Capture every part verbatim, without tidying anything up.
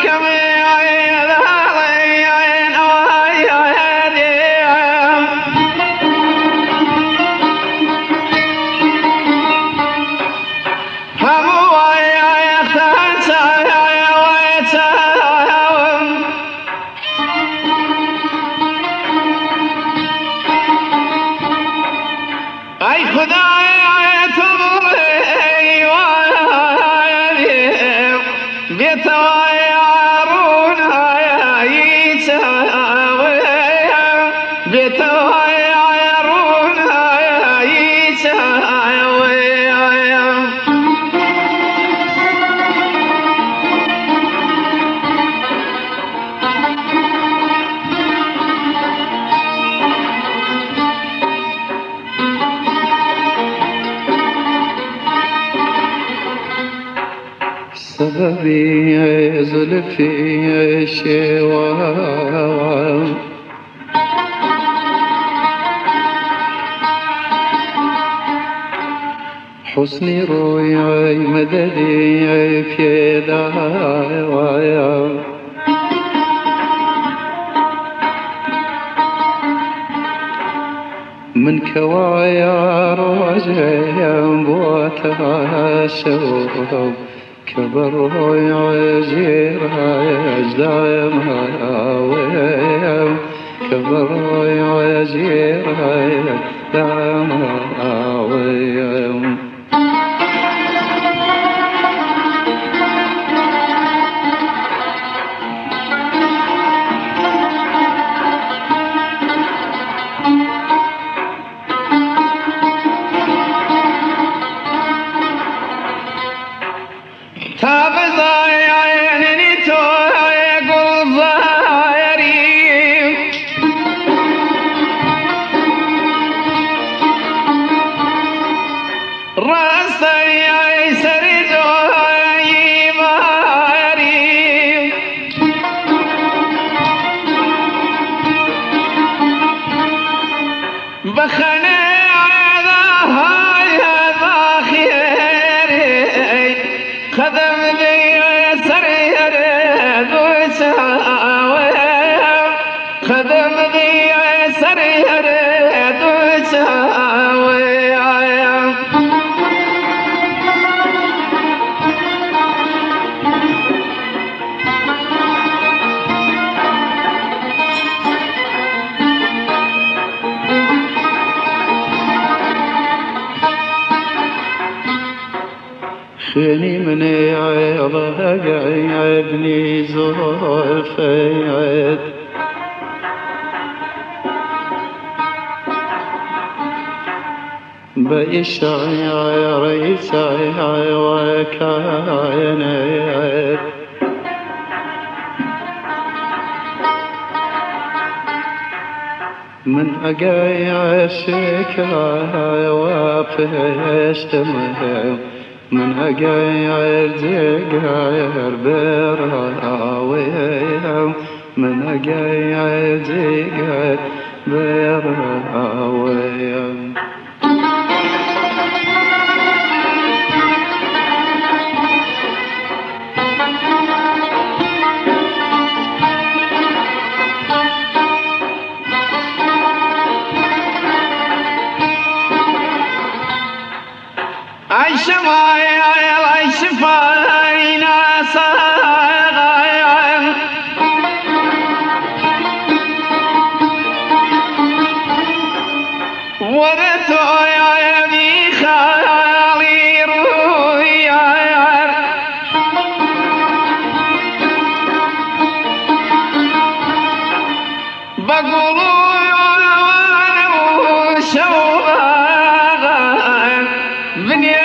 سببي زلفي شوام حسني روياي مددي في دعوايا من كوايا رواجي بواتها شوام كبر يعجير يجدايم هاويم كبر يعجير يجدايم هاويم خيني من عيض عيدني زلفي عيد بيش عيري سعي وكاين عيد من أقاي عشكا وفشت مهم من أقاير زقاير براويهم من أقاير زقاير براويهم عيش معي عيش فينا صغير ورثوا يا ابي خالي رويا بقولوا وانا وشوغان بني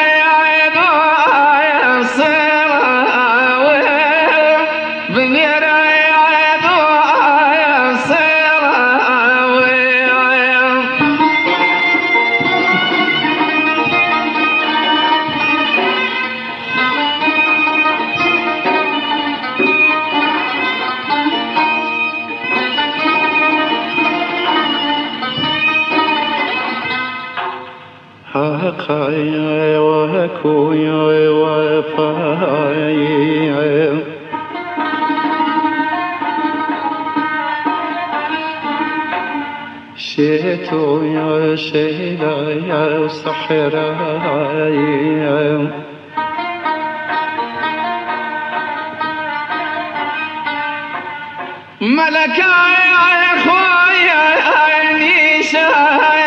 حقايا وكويا وفايا شيتو يا شيلا يا صحراي ملكا يا خويا نيسا